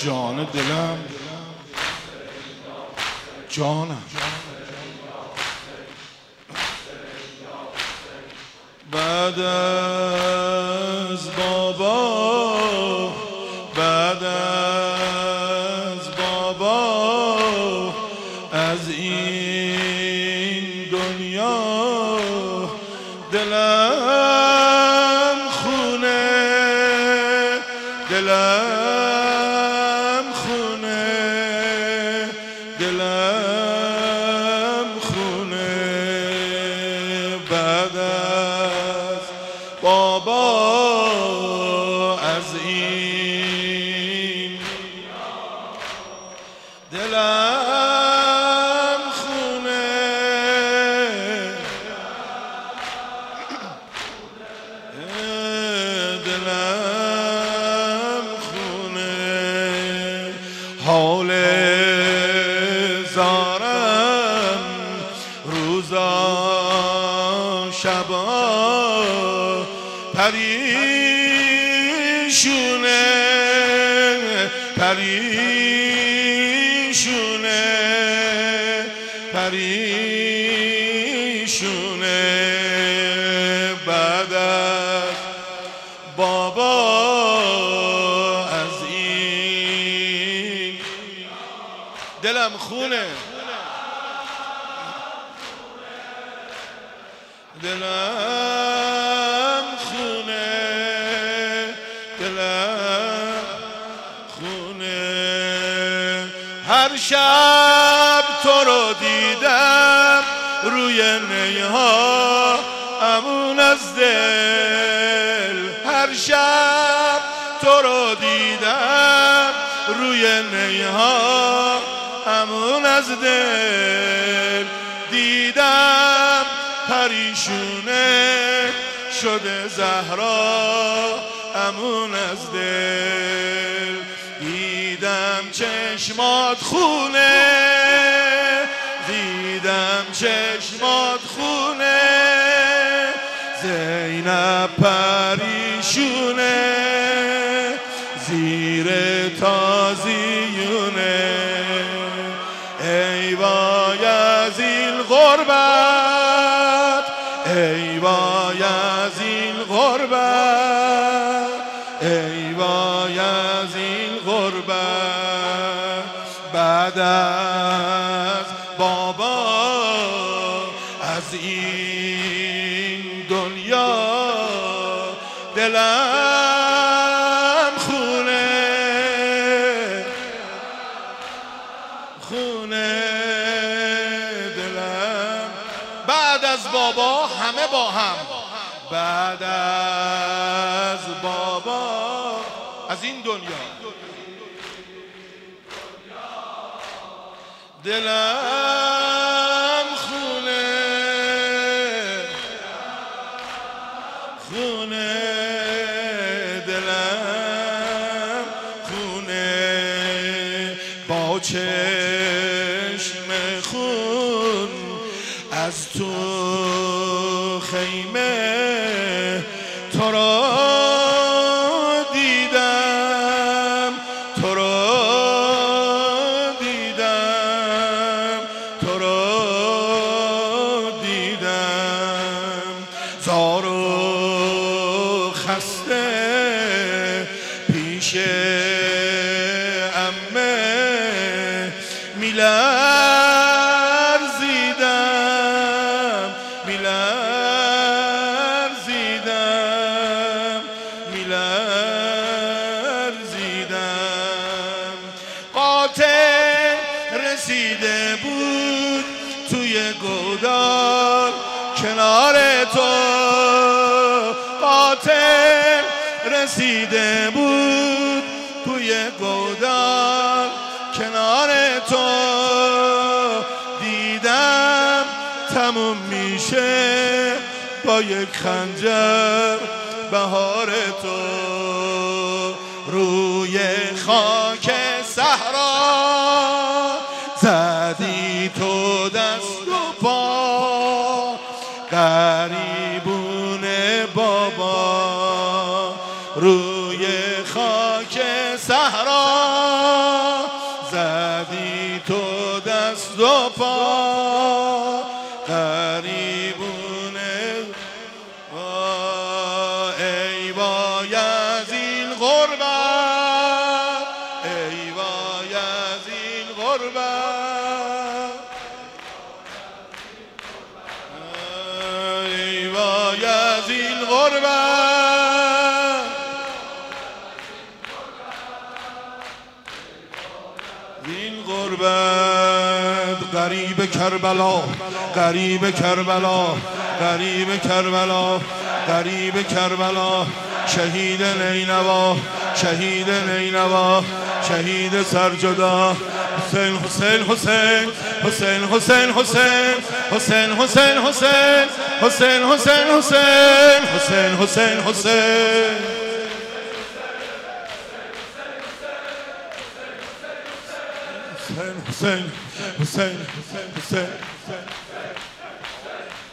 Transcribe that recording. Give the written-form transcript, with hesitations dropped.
جان دلم جانم بعد از بابا بعد از بابا از این دنیا دلم خونه دلم خونه دلم خونه بعد از بابا از این دلم خونه دلم خونه حال زارم روزا شبا پریشونه پریشونه پریشونه بعد از بابا از این دلم خونه دلم خونه دلم خونه هر شب تو رو دیدم روی نیها امون از دل هر شب تو رو دیدم روی نیها امون از دل دیدم پریشونه شده زهرا امون از دل دیدم چشمات خونه دیدم چشمات خونه زینب پریشونه زیر تازیونه ای وای از این غربت ای وای از این غربت ای وای از این غربت بعد از بابا از این دنیا دلم خونه خونه دلم بعد از بابا همه با هم بعد از بابا از این دنیا دلم خونه خونه دلم خونه با چشم خون از تو خیمه تو را دیدم تو را دیدم تو را دیدم زار و خسته پیش عمه میلرزیدم میلرزیدم میلرزیدم قاتل رسیده بود توی گودال کنار تو قاتل رسیده بود توی گودال کنار تو دیدم تموم میشه با یک خنجر بهار تو روی خاک صحرا زدی تو دست و پا غریبون بابا روی خاک صحرا غریبونه ای وای از این غربت، ای وای از این غربت، ای وای از این غربت، این غربت. غریب کربلا، غریب کربلا، غریب کربلا، غریب کربلا، شهید نینوا، شهید نینوا، شهید سرجدا، حسین حسین حسین حسین حسین حسین حسین حسین حسین حسین حسین حسین حسین حسین حسین حسین حسین حسین حسین